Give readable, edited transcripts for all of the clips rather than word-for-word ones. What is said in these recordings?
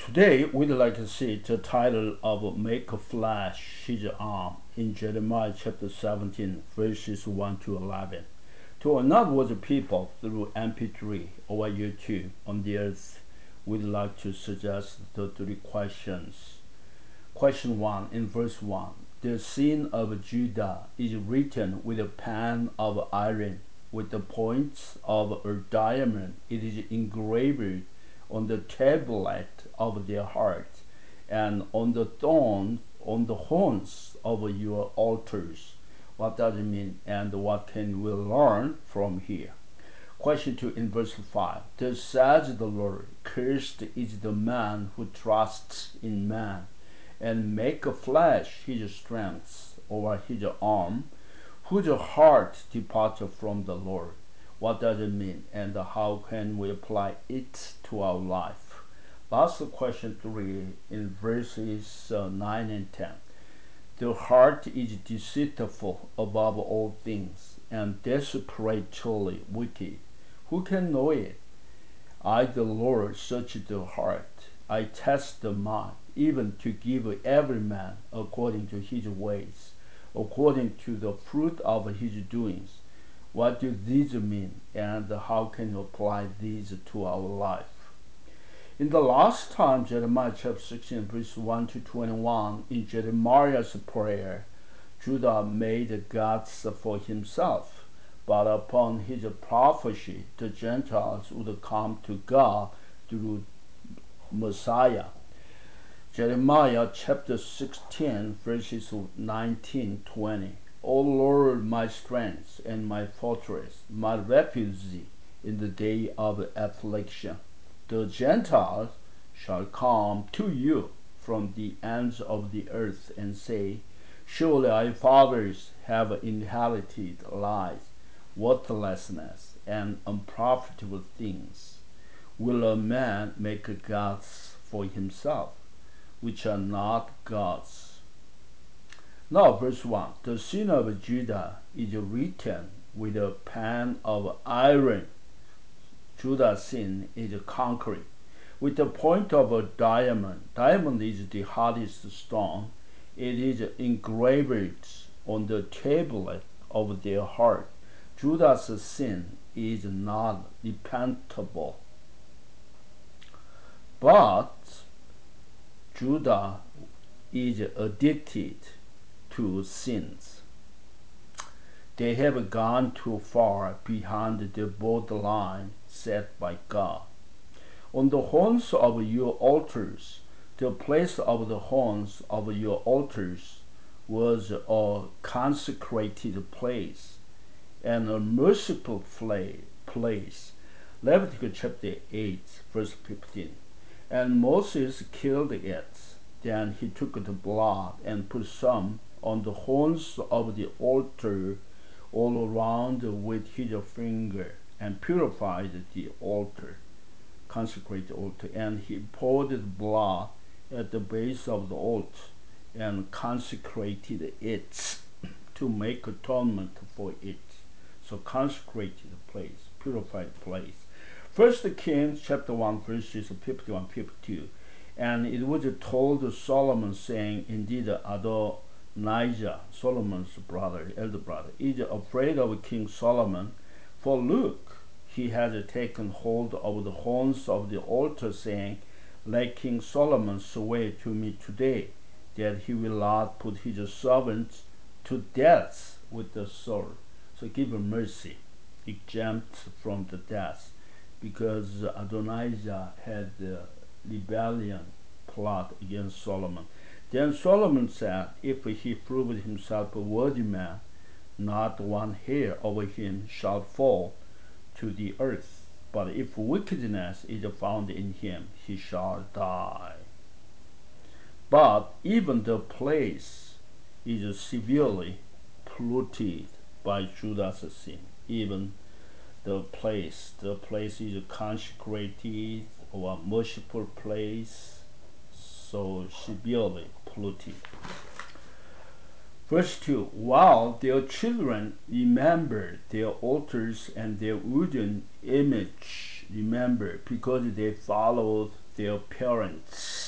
Today we'd like to see the title of Make a Flash His Arm in Jeremiah chapter 17, verses 1 to 11. To another people through MP3 or YouTube on the earth, we'd like to suggest the three questions. Question 1 in verse 1. The sin of Judah is written with a pen of iron, with the points of a diamond. It is engraved on the tablet of their heart, and on the horns of your altars. What does it mean, and what can we learn from here? Question 2 in verse 5. Thus says the Lord, cursed is the man who trusts in man, and make a flesh his strength or his arm, whose heart departed from the Lord. What does it mean, and how can we apply it to our life? Last question 3 in verses 9 and 10. The heart is deceitful above all things, and desperately wicked. Who can know it? I, the Lord, search the heart. I test the mind, even to give every man according to his ways, according to the fruit of his doings. What do these mean, and how can you apply these to our life? In the last time, Jeremiah chapter 16, verse 1 to 21, in Jeremiah's prayer, Judah made gods for himself, but upon his prophecy, the Gentiles would come to God through Messiah. Jeremiah chapter 16, verses 19-20. O Lord, my strength and my fortress, my refuge in the day of affliction. The Gentiles shall come to you from the ends of the earth and say, surely our fathers have inherited lies, worthlessness, and unprofitable things. Will a man make gods for himself, which are not gods? Now, verse 1. The sin of Judah is written with a pen of iron. Judah's sin is conquered with the point of a diamond. Diamond is the hardest stone. It is engraved on the tablet of their heart. Judah's sin is not repentable, but Judah is addicted to sins. They have gone too far behind the borderline set by God. On the horns of your altars, the place of the horns of your altars was a consecrated place and a merciful place. Leviticus chapter 8, verse 15. And Moses killed it. Then he took the blood and put some on the horns of the altar all around with his finger, and purified the altar, consecrated altar. And he poured the blood at the base of the altar and consecrated it to make atonement for it. So consecrated place, purified place. First Kings chapter 1 verses 51-52. And it was told Solomon, saying, indeed Adonijah, Solomon's brother, elder brother, is afraid of King Solomon, for look, he has taken hold of the horns of the altar, saying, let King Solomon swear to me today that he will not put his servants to death with the sword. So give him mercy, exempt from the death, because Adonijah had rebellion plot against Solomon. Then Solomon said, if he proved himself a worthy man, not one hair over him shall fall to the earth. But if wickedness is found in him, he shall die. But even the place is severely polluted by Judah's sin. Even the place is consecrated or merciful place, so severely polluted. Verse 2. While their children remember their altars and their wooden image, remember, because they followed their parents.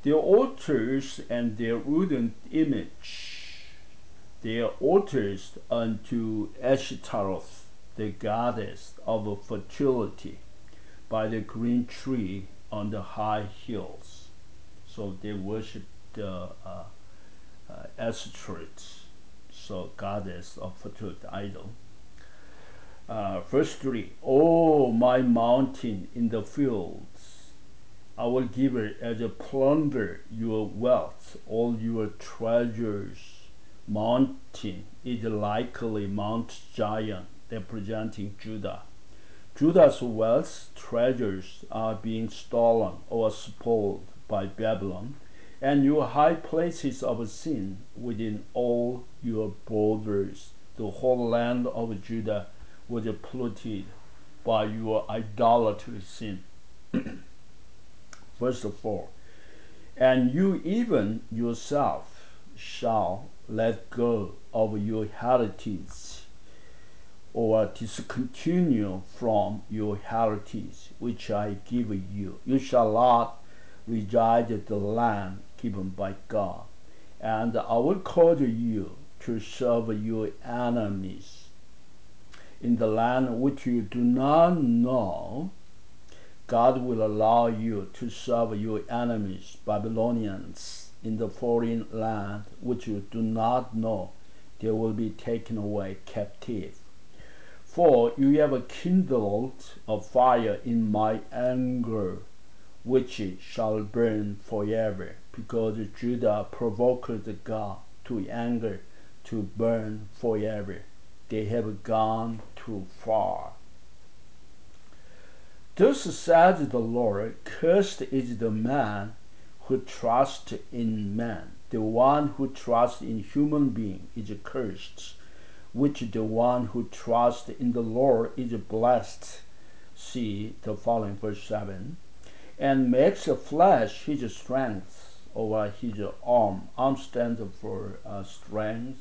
Their altars and their wooden image, their altars unto Ashtaroth, the goddess of fertility, by the green tree on the high hills. So they worshiped the Ashtoreth, so goddess of fertility, idol. Verse 3, O my mountain in the fields, I will give it as a plunder your wealth, all your treasures. Mountain is likely Mount Zion, representing Judah. Judah's wealth treasures are being stolen or spoiled by Babylon, and your high places of sin within all your borders. The whole land of Judah was polluted by your idolatry sin. Verse 4, and you even yourself shall let go of your heritage, or discontinue from your heritage which I give you. You shall not reside in the land given by God, and I will cause you to serve your enemies in the land which you do not know. God will allow you to serve your enemies, Babylonians, in the foreign land which you do not know. They will be taken away captive. For you have kindled a fire in my anger, which shall burn forever, because Judah provoked God to anger, to burn forever. They have gone too far. Thus says the Lord, cursed is the man who trusts in man. The one who trusts in human being is cursed, which the one who trusts in the Lord is blessed. See the following verse 7. And makes flesh his strength, or his arm. Arm stands for strength.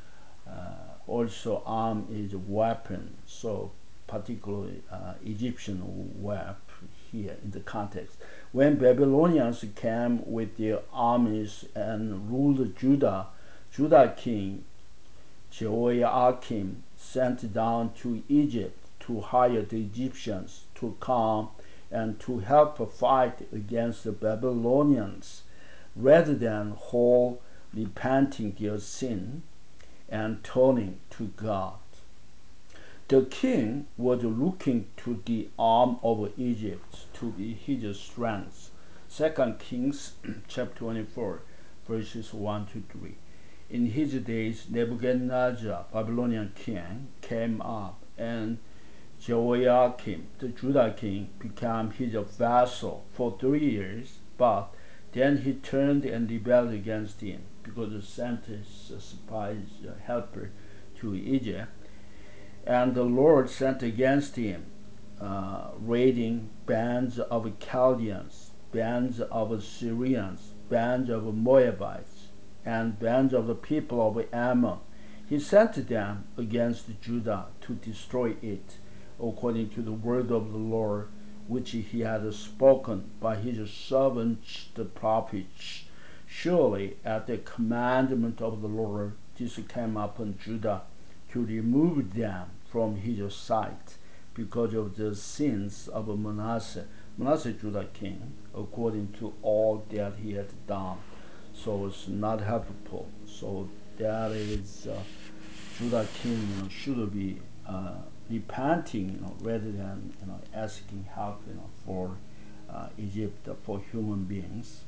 Also, arm is weapon. So, particularly Egyptian weapon here in the context. When Babylonians came with their armies and ruled Judah, Judah king Jehoiakim sent down to Egypt to hire the Egyptians to come and to help fight against the Babylonians, rather than whole repenting their sin and turning to God. The king was looking to the arm of Egypt to be his strength. 2 Kings chapter 24, verses 1 to 3. In his days, Nebuchadnezzar, Babylonian king, came up, and Jehoiakim, the Judah king, became his vassal for 3 years, but then he turned and rebelled against him, because he sent his spies, helper, to Egypt. And the Lord sent against him raiding bands of Chaldeans, bands of Syrians, bands of Moabites, and bands of the people of Ammon. He sent them against Judah to destroy it, according to the word of the Lord, which he had spoken by his servants the prophets. Surely at the commandment of the Lord this came upon Judah, to remove them from his sight, because of the sins of Manasseh, Judah king, according to all that he had done. So it's not helpful. So that is Judah king should be repenting, rather than asking help, for Egypt, for human beings.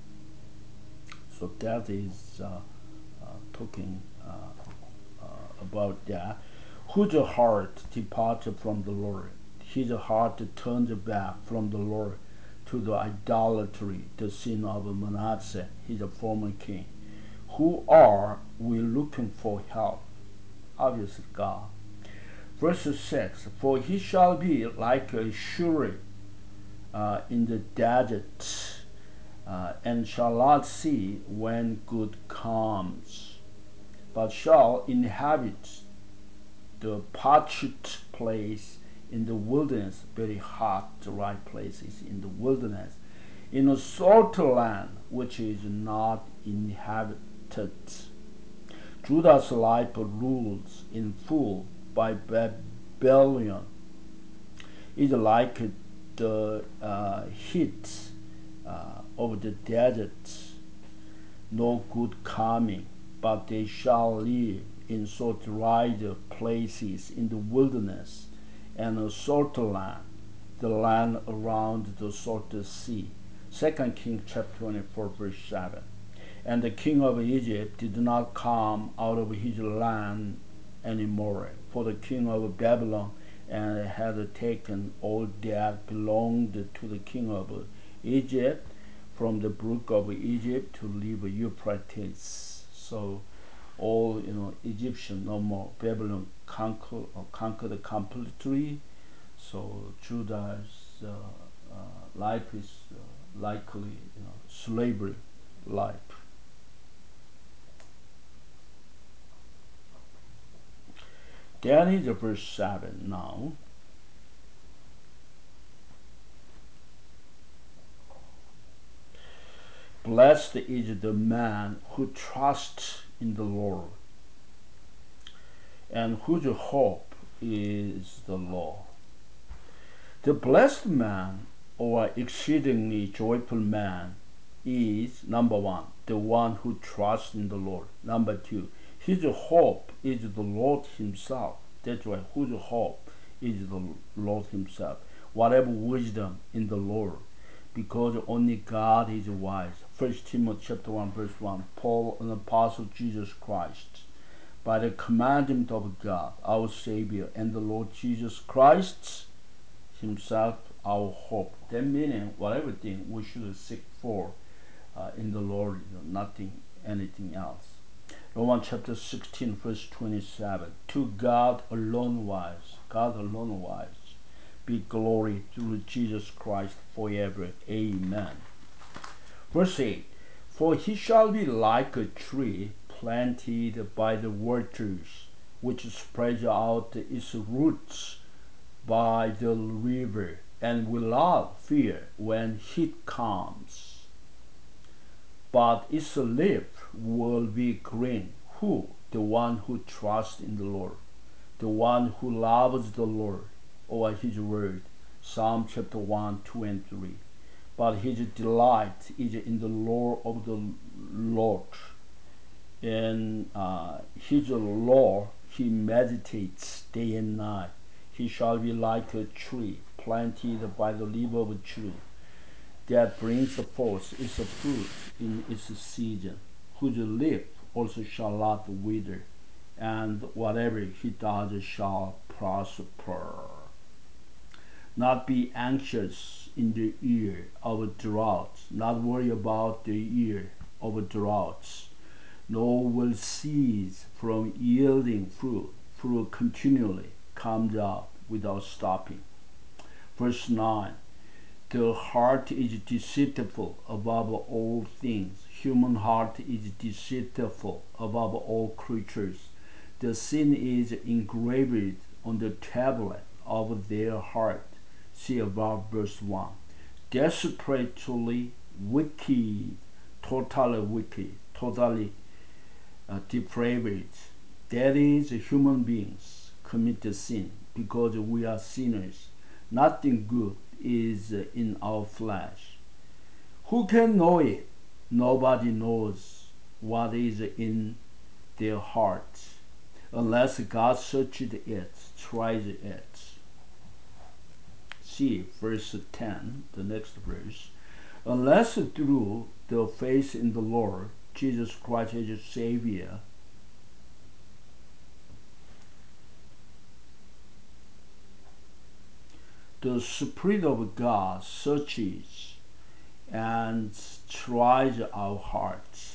So that is talking about that. Whose heart departed from the Lord, his heart turned back from the Lord to the idolatry, the sin of Manasseh, his former king. Who are we looking for help? Obviously, God. Verse 6, for he shall be like a shuri in the desert, and shall not see when good comes, but shall inhabit the parched place in the wilderness, very hot, dry places in the wilderness, in a salt land which is not inhabited. Judah's life rules in full by Babylon is like the heat of the desert, no good coming, but they shall live in salt dried places in the wilderness and a salt land, the land around the salt sea. 2 Kings chapter 24 verse 7. And the king of Egypt did not come out of his land any more, for the king of Babylon and had taken all that belonged to the king of Egypt from the brook of Egypt to river Euphrates. So all Egyptian no more. Babylon conquered completely. So Judah's life is likely slavery life. That is verse 7 now. Blessed is the man who trusts in the Lord and whose hope is the Lord. The blessed man or exceedingly joyful man is number one, the one who trusts in the Lord. Number two, his hope is the Lord Himself. That's why whose hope is the Lord Himself. Whatever wisdom in the Lord, because only God is wise. 1 Timothy chapter 1 verse 1. Paul, an apostle of Jesus Christ, by the commandment of God, our Savior, and the Lord Jesus Christ Himself, our hope. That meaning, whatever thing we should seek for in the Lord, nothing, anything else. Romans chapter 16, verse 27. To God alone wise, God alone wise, be glory through Jesus Christ forever. Amen. Verse 8. For he shall be like a tree planted by the waters, which spreads out its roots by the river, and will not fear when heat comes. But its leaf will be green. Who? The one who trusts in the Lord, the one who loves the Lord, or His word. Psalm chapter 1, 2, and 3. But his delight is in the law of the Lord. In his law he meditates day and night. He shall be like a tree planted by the river of a tree that brings forth its fruit in its season, whose leaf also shall not wither, and whatever he does shall prosper. Not be anxious in the year of droughts, not worry about the year of droughts, nor will cease from yielding fruit. Fruit continually comes out without stopping. Verse 9. The heart is deceitful above all things. Human heart is deceitful above all creatures. The sin is engraved on the tablet of their heart. See above verse 1. Desperately wicked, totally depraved. That is, human beings commit the sin because we are sinners. Nothing good is in our flesh. Who can know it? Nobody knows what is in their hearts unless God searches it, tries it. See verse 10, the next verse. Unless through the faith in the Lord Jesus Christ as Savior, the Spirit of God searches and tries our hearts.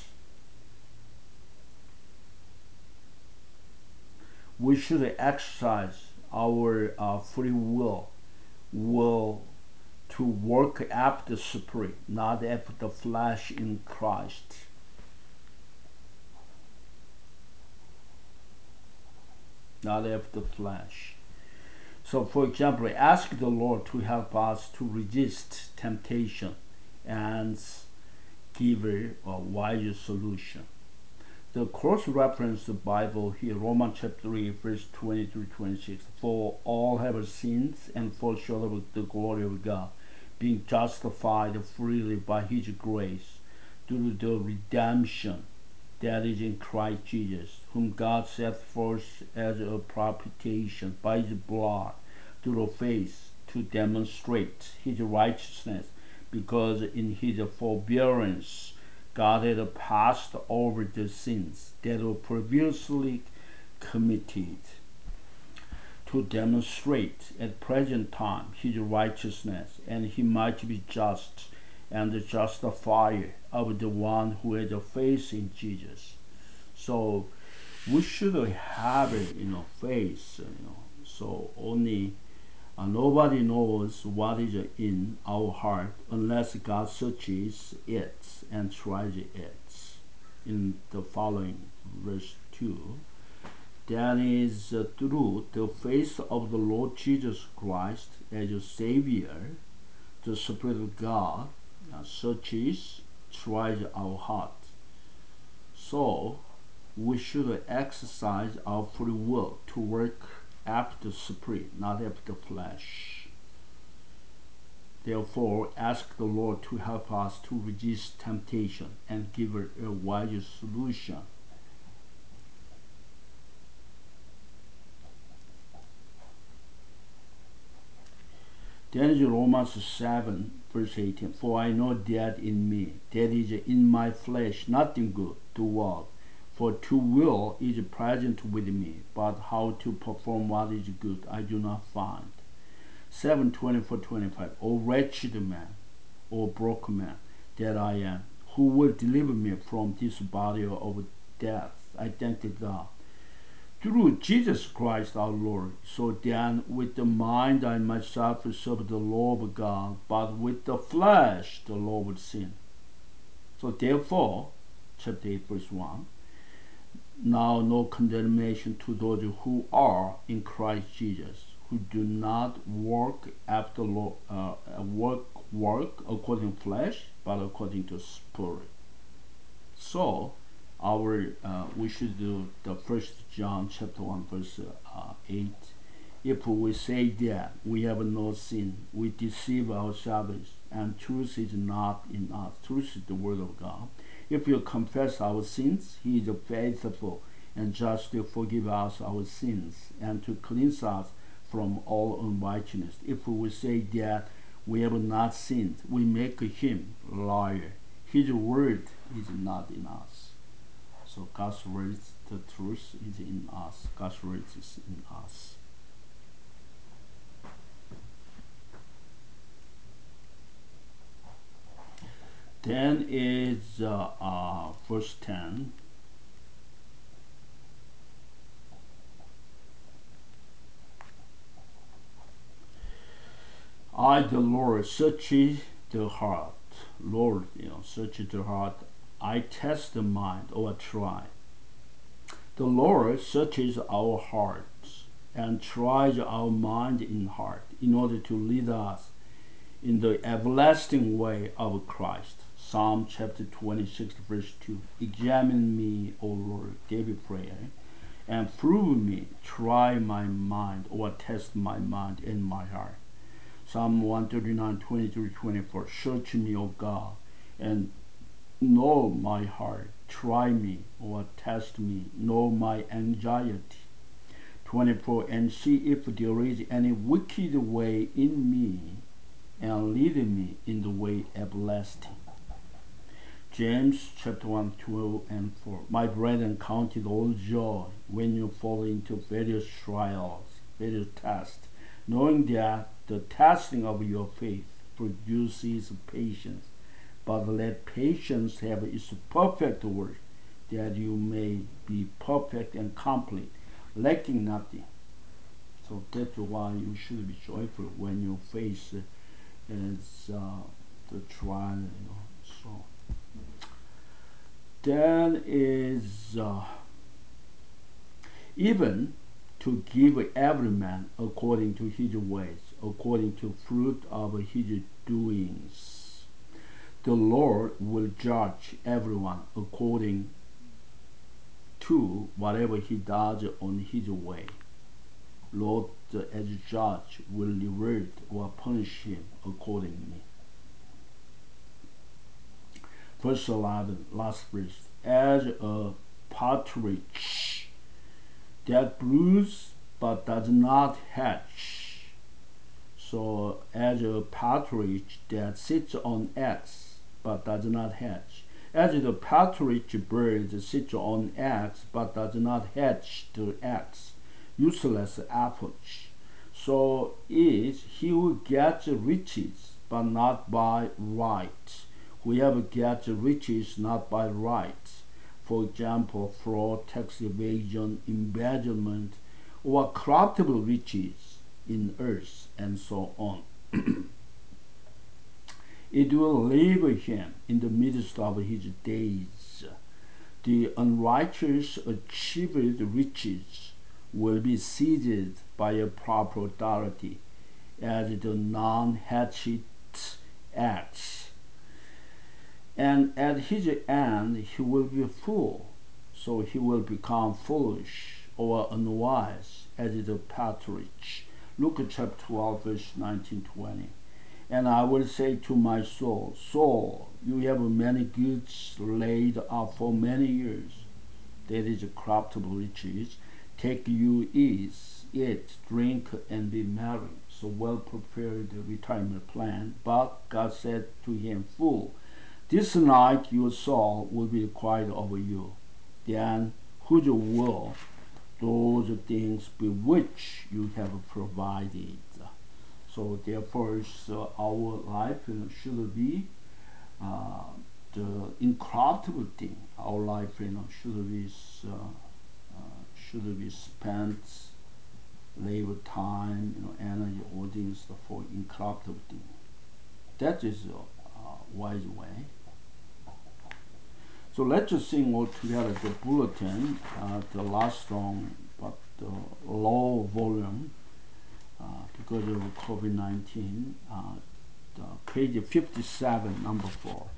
We should exercise our free will to work after the Spirit, not after the flesh in Christ. Not after the flesh. So, for example, ask the Lord to help us to resist temptation and give a wise solution. The cross-referenced Bible here, Romans chapter 3, verse 20 through 26. For all have sinned and fall short of the glory of God, being justified freely by His grace through the redemption that is in Christ Jesus, whom God set forth as a propitiation by His blood through faith to demonstrate His righteousness, because in His forbearance God had passed over the sins that were previously committed, to demonstrate at present time His righteousness, and He might be just and the justifier of the one who has a faith in Jesus. So we should have faith. So only nobody knows what is in our heart unless God searches it and tries it. In the following verse 2, that is through the faith of the Lord Jesus Christ as a Savior, the Spirit of God searches, tries our heart. So we should exercise our free will to work after the Spirit, not after the flesh. Therefore, ask the Lord to help us to resist temptation and give a wise solution. Then is Romans 7, verse 18. For I know that in me, that is in my flesh, nothing good to work. For to will is present with me, but how to perform what is good I do not find. 7:24-25. O wretched man, O broken man that I am, who will deliver me from this body of death? I thank God through Jesus Christ our Lord. So then, with the mind I myself serve the law of God, but with the flesh the law of sin. So therefore, chapter 8, verse 1, now no condemnation to those who are in Christ Jesus, who do not work after law, work according to flesh, but according to spirit. So our we should do the First John chapter 1 verse 8. If we say that we have no sin, we deceive ourselves, and truth is not in us. Truth is the word of God. If we confess our sins, He is faithful and just to forgive us our sins and to cleanse us from all unrighteousness. If we say that we have not sinned, we make Him liar. His word is not in us. So God's word, the truth is in us. God's word is in us. Then is verse 10. I, the Lord, search the heart. Lord, search the heart. I test the mind, or try. The Lord searches our hearts and tries our mind in heart in order to lead us in the everlasting way of Christ. Psalm chapter 26, verse 2. Examine me, O Lord, David prayer, and prove me, try my mind, or test my mind and my heart. Psalm 139, 23-24. Search me, O God, and know my heart. Try me, or test me, know my anxiety. 24. And see if there is any wicked way in me, and lead me in the way everlasting. James chapter 1, 2 and 4. My brethren, count it all joy when you fall into various trials, various tests, knowing that the testing of your faith produces patience. But let patience have its perfect work, that you may be perfect and complete, lacking nothing. So that's why you should be joyful when you face the trial. So then is even to give every man according to his ways, according to fruit of his doings. The Lord will judge everyone according to whatever he does on his way. Lord, as judge, will reward or punish him accordingly. Verse 11, last verse. As a partridge that broods but does not hatch. So, as a partridge that sits on eggs but does not hatch. As the partridge bird sits on eggs but does not hatch the eggs, useless approach. So is he who gets riches, but not by right. Whoever gets riches not by right. For example, fraud, tax evasion, embezzlement, or corruptible riches in earth, and so on. It will leave him in the midst of his days. The unrighteous achieved riches will be seized by a proper authority, as the non-hatchet acts. And at his end he will be a fool, so he will become foolish or unwise as the partridge. Luke chapter 12, verse 19-20. And I will say to my soul, Soul, you have many goods laid up for many years. That is corruptible riches. Take you ease, eat, drink, and be merry. So well prepared retirement plan. But God said to him, Fool, this night your soul will be required of you. Then whose will those things be which you have provided? So therefore, our life should be the incorruptible thing. Our life should be spent, labor, time, energy, all things for incorruptible thing. That is a wise way. So let's just sing all together the bulletin, the last song, but the low volume because of COVID-19. Page 57, number 4.